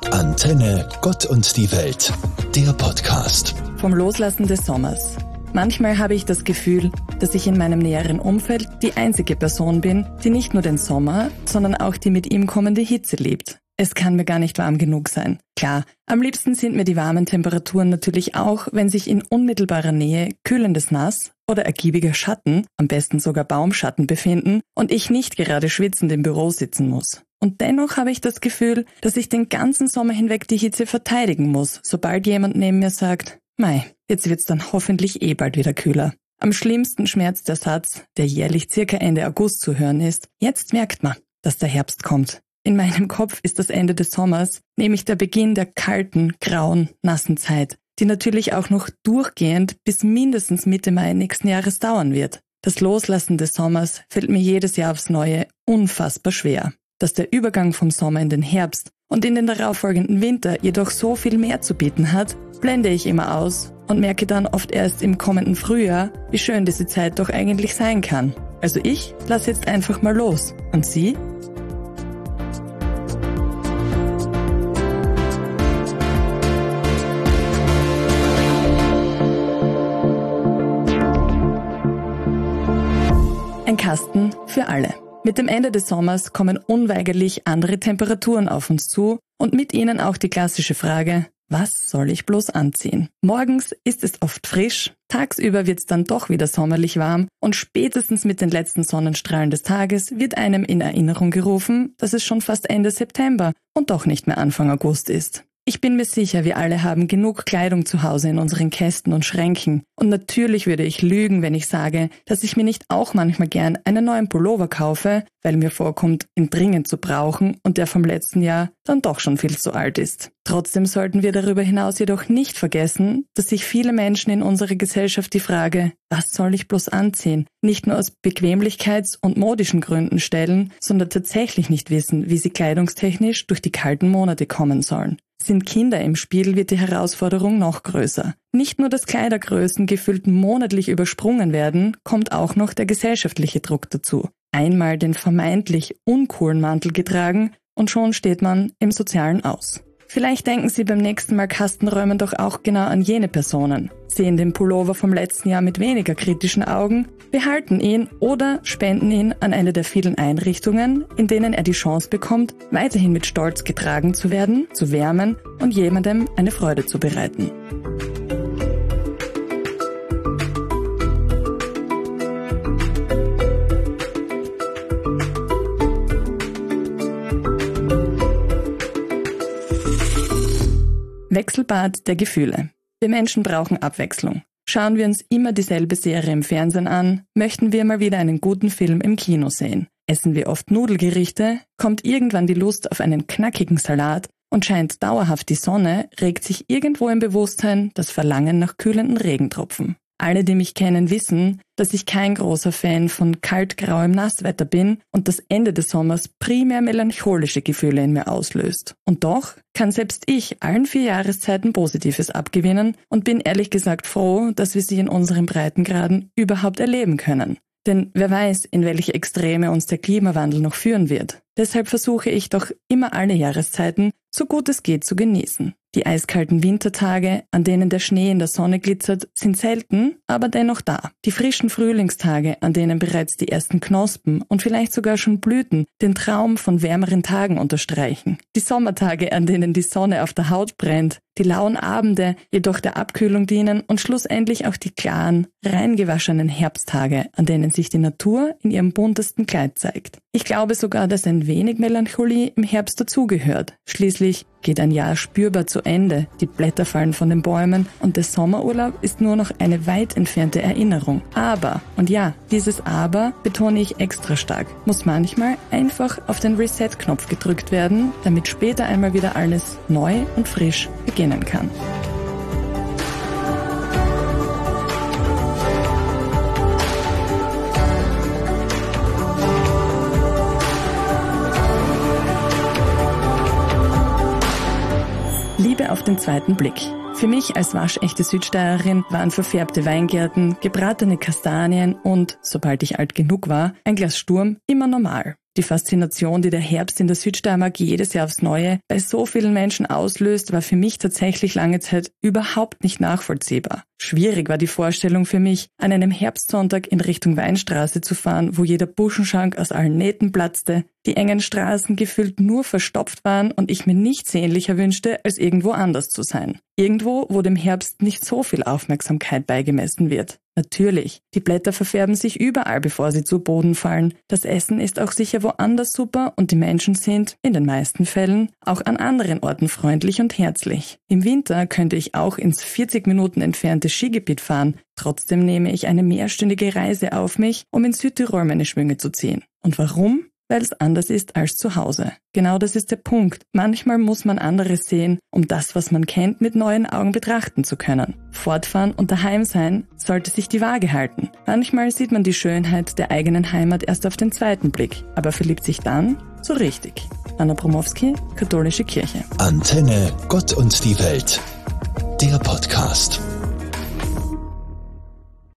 Antenne Gott und die Welt, der Podcast. Vom Loslassen des Sommers. Manchmal habe ich das Gefühl, dass ich in meinem näheren Umfeld die einzige Person bin, die nicht nur den Sommer, sondern auch die mit ihm kommende Hitze liebt. Es kann mir gar nicht warm genug sein. Klar, am liebsten sind mir die warmen Temperaturen natürlich auch, wenn sich in unmittelbarer Nähe kühlendes Nass oder ergiebiger Schatten, am besten sogar Baumschatten befinden und ich nicht gerade schwitzend im Büro sitzen muss. Und dennoch habe ich das Gefühl, dass ich den ganzen Sommer hinweg die Hitze verteidigen muss, sobald jemand neben mir sagt, Mei, jetzt wird's dann hoffentlich bald wieder kühler. Am schlimmsten schmerzt der Satz, der jährlich circa Ende August zu hören ist, jetzt merkt man, dass der Herbst kommt. In meinem Kopf ist das Ende des Sommers, nämlich der Beginn der kalten, grauen, nassen Zeit, die natürlich auch noch durchgehend bis mindestens Mitte Mai nächsten Jahres dauern wird. Das Loslassen des Sommers fällt mir jedes Jahr aufs Neue unfassbar schwer. Dass der Übergang vom Sommer in den Herbst und in den darauffolgenden Winter jedoch so viel mehr zu bieten hat, blende ich immer aus und merke dann oft erst im kommenden Frühjahr, wie schön diese Zeit doch eigentlich sein kann. Also ich lasse jetzt einfach mal los. Und Sie? Ein Kasten für alle. Mit dem Ende des Sommers kommen unweigerlich andere Temperaturen auf uns zu und mit ihnen auch die klassische Frage, was soll ich bloß anziehen? Morgens ist es oft frisch, tagsüber wird es dann doch wieder sommerlich warm und spätestens mit den letzten Sonnenstrahlen des Tages wird einem in Erinnerung gerufen, dass es schon fast Ende September und doch nicht mehr Anfang August ist. Ich bin mir sicher, wir alle haben genug Kleidung zu Hause in unseren Kästen und Schränken. Und natürlich würde ich lügen, wenn ich sage, dass ich mir nicht auch manchmal gern einen neuen Pullover kaufe, weil mir vorkommt, ihn dringend zu brauchen und der vom letzten Jahr dann doch schon viel zu alt ist. Trotzdem sollten wir darüber hinaus jedoch nicht vergessen, dass sich viele Menschen in unserer Gesellschaft die Frage, was soll ich bloß anziehen, nicht nur aus Bequemlichkeits- und modischen Gründen stellen, sondern tatsächlich nicht wissen, wie sie kleidungstechnisch durch die kalten Monate kommen sollen. Sind Kinder im Spiel, wird die Herausforderung noch größer. Nicht nur, dass Kleidergrößen gefühlt monatlich übersprungen werden, kommt auch noch der gesellschaftliche Druck dazu. Einmal den vermeintlich uncoolen Mantel getragen und schon steht man im Sozialen Aus. Vielleicht denken Sie beim nächsten Mal Kastenräumen doch auch genau an jene Personen, sehen den Pullover vom letzten Jahr mit weniger kritischen Augen, behalten ihn oder spenden ihn an eine der vielen Einrichtungen, in denen er die Chance bekommt, weiterhin mit Stolz getragen zu werden, zu wärmen und jemandem eine Freude zu bereiten. Wechselbad der Gefühle. Wir Menschen brauchen Abwechslung. Schauen wir uns immer dieselbe Serie im Fernsehen an, möchten wir mal wieder einen guten Film im Kino sehen. Essen wir oft Nudelgerichte, kommt irgendwann die Lust auf einen knackigen Salat und scheint dauerhaft die Sonne, regt sich irgendwo im Bewusstsein das Verlangen nach kühlenden Regentropfen. Alle, die mich kennen, wissen, dass ich kein großer Fan von kaltgrauem Nasswetter bin und das Ende des Sommers primär melancholische Gefühle in mir auslöst. Und doch kann selbst ich allen 4 Jahreszeiten Positives abgewinnen und bin ehrlich gesagt froh, dass wir sie in unseren Breitengraden überhaupt erleben können. Denn wer weiß, in welche Extreme uns der Klimawandel noch führen wird. Deshalb versuche ich doch immer alle Jahreszeiten, so gut es geht, zu genießen. Die eiskalten Wintertage, an denen der Schnee in der Sonne glitzert, sind selten, aber dennoch da. Die frischen Frühlingstage, an denen bereits die ersten Knospen und vielleicht sogar schon Blüten den Traum von wärmeren Tagen unterstreichen. Die Sommertage, an denen die Sonne auf der Haut brennt, die lauen Abende jedoch der Abkühlung dienen und schlussendlich auch die klaren, reingewaschenen Herbsttage, an denen sich die Natur in ihrem buntesten Kleid zeigt. Ich glaube sogar, dass ein wenig Melancholie im Herbst dazugehört. Schließlich geht ein Jahr spürbar zu Ende, die Blätter fallen von den Bäumen und der Sommerurlaub ist nur noch eine weit entfernte Erinnerung. Aber, und ja, dieses Aber betone ich extra stark, muss manchmal einfach auf den Reset-Knopf gedrückt werden, damit später einmal wieder alles neu und frisch beginnen kann. Liebe auf den zweiten Blick. Für mich als waschechte Südsteirerin waren verfärbte Weingärten, gebratene Kastanien und, sobald ich alt genug war, ein Glas Sturm immer normal. Die Faszination, die der Herbst in der Südsteiermark jedes Jahr aufs Neue bei so vielen Menschen auslöst, war für mich tatsächlich lange Zeit überhaupt nicht nachvollziehbar. Schwierig war die Vorstellung für mich, an einem Herbstsonntag in Richtung Weinstraße zu fahren, wo jeder Buschenschank aus allen Nähten platzte, die engen Straßen gefüllt nur verstopft waren und ich mir nichts sehnlicher wünschte, als irgendwo anders zu sein. Irgendwo, wo dem Herbst nicht so viel Aufmerksamkeit beigemessen wird. Natürlich, die Blätter verfärben sich überall, bevor sie zu Boden fallen. Das Essen ist auch sicher woanders super und die Menschen sind, in den meisten Fällen, auch an anderen Orten freundlich und herzlich. Im Winter könnte ich auch ins 40 Minuten entfernte Skigebiet fahren. Trotzdem nehme ich eine mehrstündige Reise auf mich, um in Südtirol meine Schwünge zu ziehen. Und warum? Weil es anders ist als zu Hause. Genau das ist der Punkt. Manchmal muss man anderes sehen, um das, was man kennt, mit neuen Augen betrachten zu können. Fortfahren und daheim sein sollte sich die Waage halten. Manchmal sieht man die Schönheit der eigenen Heimat erst auf den zweiten Blick, aber verliebt sich dann so richtig. Anna Bromowski, Katholische Kirche. Antenne Gott und die Welt. Der Podcast.